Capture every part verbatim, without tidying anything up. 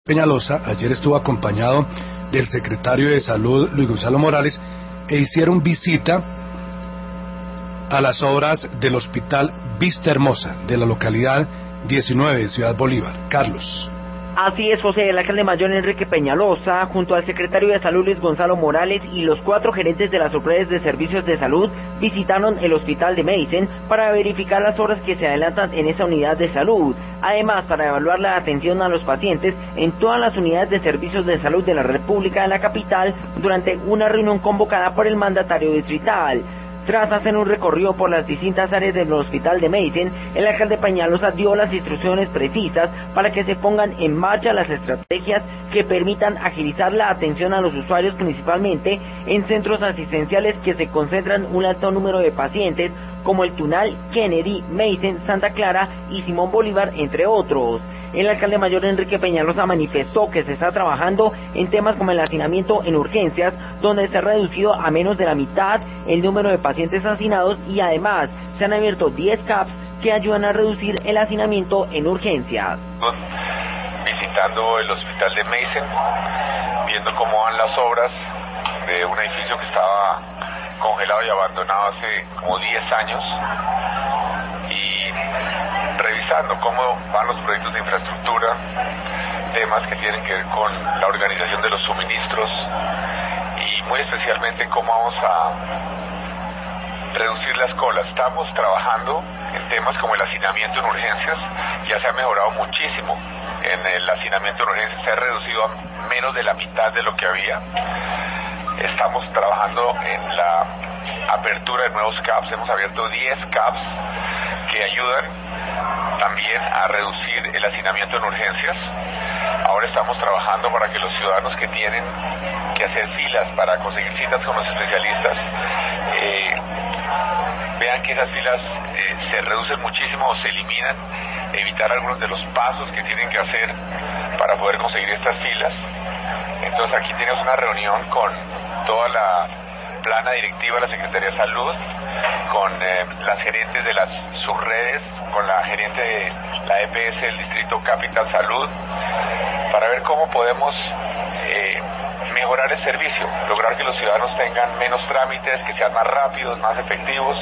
Peñalosa ayer estuvo acompañado del secretario de Salud, Luis Gonzalo Morales, e hicieron visita a las obras del Hospital Vista Hermosa de la localidad diecinueve de Ciudad Bolívar. Carlos. Así es, José. El alcalde mayor Enrique Peñalosa, junto al secretario de Salud Luis Gonzalo Morales y los cuatro gerentes de las redes de servicios de salud, visitaron el Hospital de Medicine para verificar las obras que se adelantan en esa unidad de salud. Además, para evaluar la atención a los pacientes en todas las unidades de servicios de salud de la República de la capital durante una reunión convocada por el mandatario distrital. Tras hacer un recorrido por las distintas áreas del Hospital de Medicine, el alcalde Peñalosa dio las instrucciones precisas para que se pongan en marcha las estrategias que permitan agilizar la atención a los usuarios, principalmente en centros asistenciales que se concentran un alto número de pacientes, como el Tunal, Kennedy, Medicine, Santa Clara y Simón Bolívar, entre otros. El alcalde mayor Enrique Peñalosa manifestó que se está trabajando en temas como el hacinamiento en urgencias, donde se ha reducido a menos de la mitad el número de pacientes hacinados, y además se han abierto diez C A Ps que ayudan a reducir el hacinamiento en urgencias. Visitando el Hospital de Medicine, viendo cómo van las obras de un edificio que estaba congelado y abandonado hace como diez años, revisando cómo van los proyectos de infraestructura, temas que tienen que ver con la organización de los suministros y muy especialmente cómo vamos a reducir las colas. Estamos trabajando en temas como el hacinamiento en urgencias. Ya se ha mejorado muchísimo en el hacinamiento en urgencias, se ha reducido a menos de la mitad de lo que había. Estamos trabajando en la apertura de nuevos C A Ps, hemos abierto diez C A Ps que ayudan también a reducir el hacinamiento en urgencias. Ahora estamos trabajando para que los ciudadanos que tienen que hacer filas para conseguir citas con los especialistas eh, vean que esas filas eh, se reducen muchísimo o se eliminan, evitar algunos de los pasos que tienen que hacer para poder conseguir estas filas. Entonces aquí tenemos una reunión con toda la plana directiva de la Secretaría de Salud, con eh, las gerentes de las subredes, con la gerente de la E P S del Distrito Capital Salud, para ver cómo podemos eh, mejorar el servicio, lograr que los ciudadanos tengan menos trámites, que sean más rápidos, más efectivos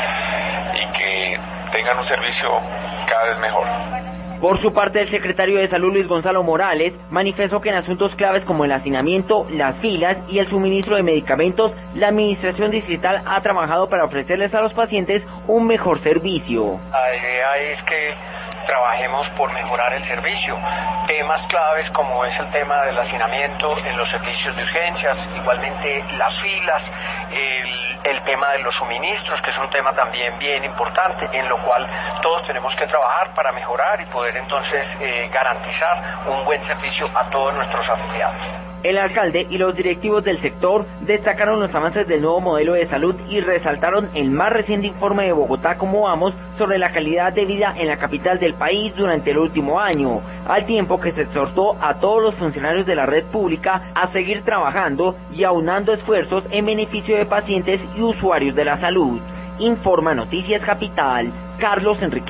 y que tengan un servicio cada vez mejor. Por su parte, el secretario de Salud Luis Gonzalo Morales manifestó que en asuntos claves como el hacinamiento, las filas y el suministro de medicamentos, la administración distrital ha trabajado para ofrecerles a los pacientes un mejor servicio. La idea es que trabajemos por mejorar el servicio. Temas claves como es el tema del hacinamiento en los servicios de urgencias, igualmente las filas, el, el tema de los suministros, que es un tema también bien importante, en lo cual todos tenemos que trabajar para mejorar y poder entonces eh, garantizar un buen servicio a todos nuestros afiliados. El alcalde y los directivos del sector destacaron los avances del nuevo modelo de salud y resaltaron el más reciente informe de Bogotá Cómo Vamos sobre la calidad de vida en la capital del país durante el último año, al tiempo que se exhortó a todos los funcionarios de la red pública a seguir trabajando y aunando esfuerzos en beneficio de pacientes y usuarios de la salud. Informa Noticias Capital, Carlos Enrique.